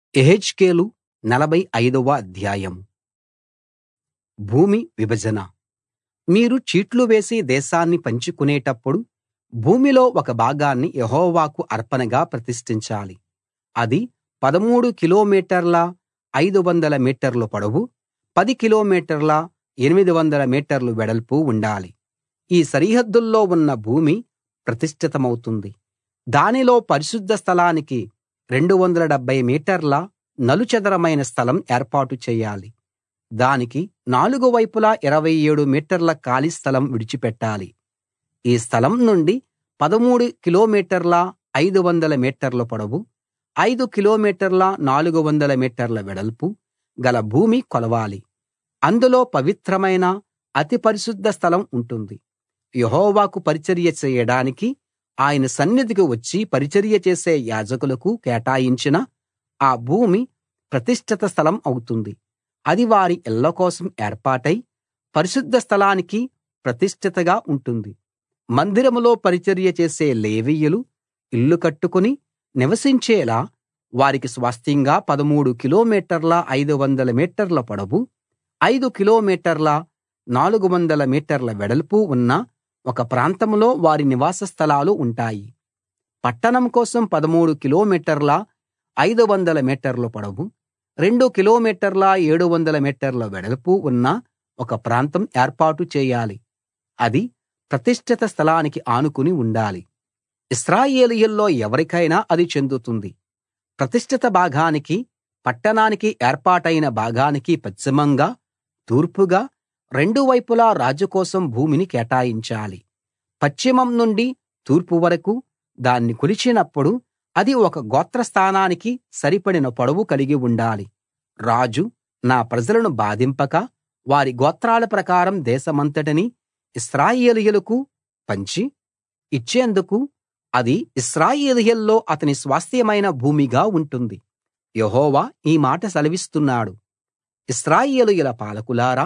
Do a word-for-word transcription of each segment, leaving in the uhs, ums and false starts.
యెహెజ్కేలు నలభై ఐదవ అధ్యాయం. భూమి విభజన. మీరు చీట్లు వేసి దేశాన్ని పంచుకునేటప్పుడు భూమిలో ఒక భాగాన్ని యెహోవాకు అర్పణగా ప్రతిష్ఠించాలి. అది పదమూడు కిలోమీటర్ల ఐదు వందల మీటర్లు పొడవు, పది కిలోమీటర్ల ఎనిమిది వందల మీటర్లు వెడల్పు ఉండాలి. ఈ సరిహద్దుల్లో ఉన్న భూమి ప్రతిష్ఠితమవుతుంది. దానిలో పరిశుద్ధ స్థలానికి రెండు వందల డెబ్భై మీటర్ల నలుచదరమైన స్థలం ఏర్పాటు చేయాలి. దానికి నాలుగు వైపులా ఇరవై ఏడు మీటర్ల ఖాళీ స్థలం విడిచిపెట్టాలి. ఈ స్థలం నుండి పదమూడు కిలోమీటర్ల ఐదు వందల మీటర్ల పొడవు, ఐదు కిలోమీటర్ల నాలుగు వందల మీటర్ల వెడల్పు గల భూమి కొలవాలి. అందులో పవిత్రమైన అతి పరిశుద్ధ స్థలం ఉంటుంది. యెహోవాకు పరిచర్య చేయడానికి ఆయన సన్నిధికి వచ్చి పరిచర్య చేసే యాజకులకు కేటాయించిన ఆ భూమి ప్రతిష్ఠిత స్థలం అవుతుంది. అది వారి ఇళ్ళ కోసం ఏర్పాటై పరిశుద్ధ స్థలానికి ప్రతిష్ఠితగా ఉంటుంది. మందిరంలో పరిచర్య చేసే లేవీయులు ఇల్లు కట్టుకుని నివసించేలా వారికి స్వాస్థ్యంగా పదమూడు కిలోమీటర్ల ఐదు వందల మీటర్ల పొడవు, ఐదు కిలోమీటర్ల నాలుగు వందల మీటర్ల వెడల్పు ఉన్న ఒక ప్రాంతంలో వారి నివాస స్థలాలు ఉంటాయి. పట్టణం కోసం పదమూడు కిలోమీటర్ల ఐదు వందల మీటర్ల పొడవు, రెండు కిలోమీటర్ల ఏడు వందల మీటర్ల వెడల్పు ఉన్న ఒక ప్రాంతం ఏర్పాటు చేయాలి. అది ప్రతిష్ఠిత స్థలానికి ఆనుకుని ఉండాలి. ఇశ్రాయేలీయుల్లో ఎవరికైనా అది చెందుతుంది. ప్రతిష్ఠిత భాగానికి, పట్టణానికి ఏర్పాటైన భాగానికి పశ్చిమంగా, తూర్పుగా రెండు వైపులా రాజు కోసం భూమిని కేటాయించాలి. పశ్చిమం నుండి తూర్పు వరకూ దాన్ని కొలిచినప్పుడు అది ఒక గోత్రస్థానానికి సరిపడిన పొడవు కలిగి ఉండాలి. రాజు నా ప్రజలను బాధింపక వారి గోత్రాల ప్రకారం దేశమంతటినీ ఇశ్రాయేలీయులకు పంచి ఇచ్చేందుకు అది ఇశ్రాయేలీయుల్లో అతని స్వాస్థ్యమైన భూమిగా ఉంటుంది. యెహోవా ఈ మాట సెలవిస్తున్నాడు. ఇశ్రాయేలీయుల పాలకులారా,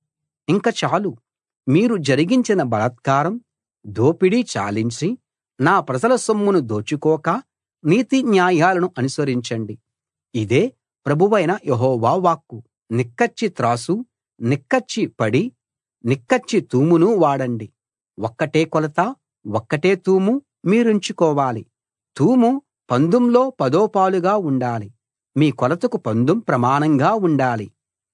ఇంక చాలు. మీరు జరిగించిన బలాత్కారం, దోపిడీ చాలించి నా ప్రజల సొమ్మును దోచుకోక నీతి న్యాయాలను అనుసరించండి. ఇదే ప్రభువైన యెహోవా వాక్కు. నిక్కచ్చి త్రాసు, నిక్కచ్చి పడి, నిక్కచ్చి తూమును వాడండి. ఒక్కటే కొలత, ఒక్కటే తూము మీరుంచుకోవాలి. తూము పందుంలో పదో పాలుగా ఉండాలి. మీ కొలతకు పందుం ప్రమాణంగా ఉండాలి.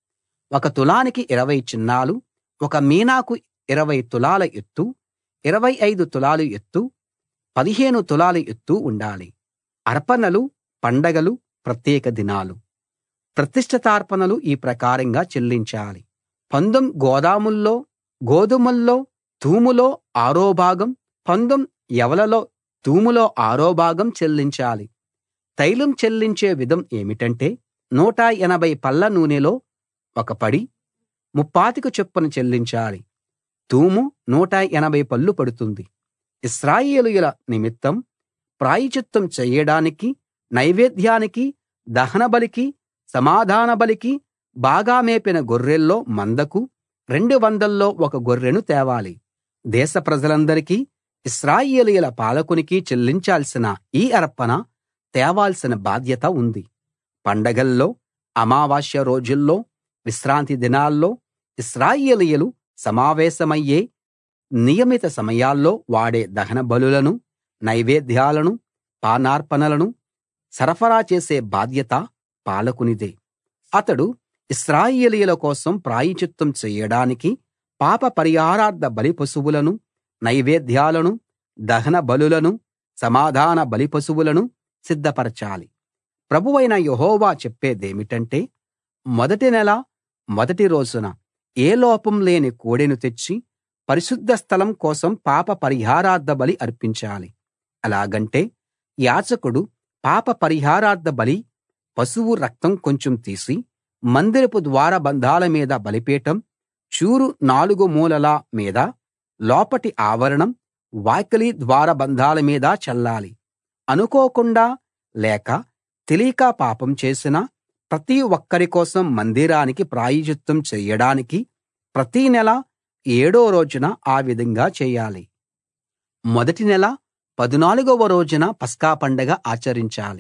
ఒక తులానికి ఇరవై చిన్నాలు, ఒక మీనాకు ఇరవై తులాల ఎత్తు, ఇరవై ఐదు తులాలు ఎత్తు, పదిహేను తులాల ఎత్తు ఉండాలి. అర్పణలు, పండగలు, ప్రత్యేక దినాలు, ప్రతిష్ఠితార్పణలు ఈ ప్రకారంగా చెల్లించాలి. పందుం గోదాముల్లో, గోదుమల్లో తూములో ఆరో భాగం, పందుం యవలులో తూములో ఆరో భాగం చెల్లించాలి. తైలం చెల్లించే విధం ఏమిటంటే నూట ఎనభై పళ్ల నూనెలో ఒక పడి ముప్పాతిక చొప్పున చెల్లించాలి. తూము నూట ఎనభై పళ్ళు పడుతుంది. ఇశ్రాయేలీయుల నిమిత్తం ప్రాయశ్చిత్తం చెయ్యడానికి, నైవేద్యానికి, దహనబలికి, సమాధాన బలికి బాగా మేపిన గొర్రెల్లో మందకు రెండు వందల్లో ఒక గొర్రెను తేవాలి. దేశ ప్రజలందరికీ, ఇశ్రాయేలీయుల పాలకునికి చెల్లించాల్సిన ఈ అర్పణ తేవాల్సిన బాధ్యత ఉంది. పండగల్లో, అమావాస్య రోజుల్లో, విశ్రాంతి దినాల్లో, ఇశ్రాయేలీయులు సమావేశమయ్యే నియమిత సమయాల్లో వాడే దహన బలులను, నైవేద్యాలను, పానార్పణలను సరఫరా చేసే బాధ్యత పాలకునిదే. అతడు ఇశ్రాయేలీయుల కోసం ప్రాయశ్చిత్తం చెయ్యడానికి పాప పరిహారార్థ బలి పశువులను, నైవేద్యాలను, దహన బలులను, సమాధాన బలి పశువులను సిద్ధపరచాలి. ప్రభువైన యెహోవా చెప్పేదేమిటంటే, మొదటి నెల మొదటి రోజున ఏ లోపం లేని కోడెను తెచ్చి పరిశుద్ధ స్థలం కోసం పాప పరిహారార్థ బలి అర్పించాలి. అలాగంటే యాజకుడు పాప పరిహారార్థ బలి పశువు రక్తం కొంచెం తీసి మందిరపు ద్వారబంధాల మీద, బలిపీఠం చూరు నాలుగు మూలల మీద, లోపటి ఆవరణం, వాకిలి ద్వారబంధాల మీద చల్లాలి. అనుకోకుండా లేక తెలియక పాపం చేసిన ప్రతి ఒక్కరి కోసం మందిరానికి ప్రాయశ్చిత్తం చెయ్యడానికి ప్రతి నెల ఏడో రోజున ఆ విధంగా చేయాలి. మొదటి నెల పదునాలుగవ రోజున పస్కా పండగ ఆచరించాలి.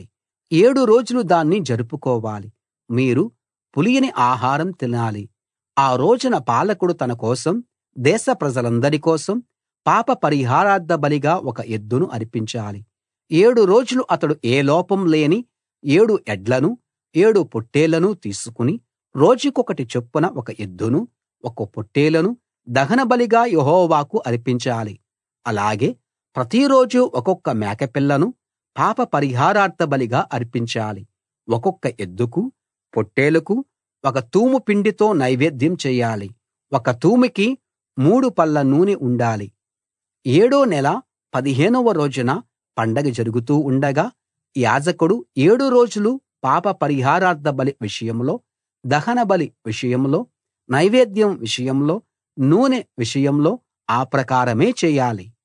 ఏడు రోజులు దాన్ని జరుపుకోవాలి మీరు పులియని ఆహారం తినాలి ఆ రోజున పాలకుడు తన కోసం దేశ ప్రజలందరి కోసం పాప పరిహారార్థ బలిగా ఒక ఎద్దును అర్పించాలి ఏడు రోజులు అతడు ఏ లోపం లేని ఏడు ఎడ్లను ఏడు పొట్టేళ్లను తీసుకుని రోజుకొకటి చొప్పున ఒక ఎద్దును ఒక పొట్టేలును దహనబలిగా యెహోవాకు అర్పించాలి అలాగే ప్రతిరోజూ ఒక్కొక్క మేకపిల్లను పాప పరిహారార్థ బలిగా అర్పించాలి ఒక్కొక్క ఎద్దుకు పొట్టేలుకు ఒక తూము పిండితో నైవేద్యం చేయాలి ఒక తూముకి మూడు పళ్ల నూనె ఉండాలి ఏడో నెల పదిహేనవ రోజున పండగ జరుగుతూ ఉండగా యాజకుడు ఏడు రోజులు పాప పరిహారార్థ బలి విషయంలో దహనబలి విషయంలో నైవేద్యం విషయంలో నూనె విషయంలో ఆ ప్రకారమే చేయాలి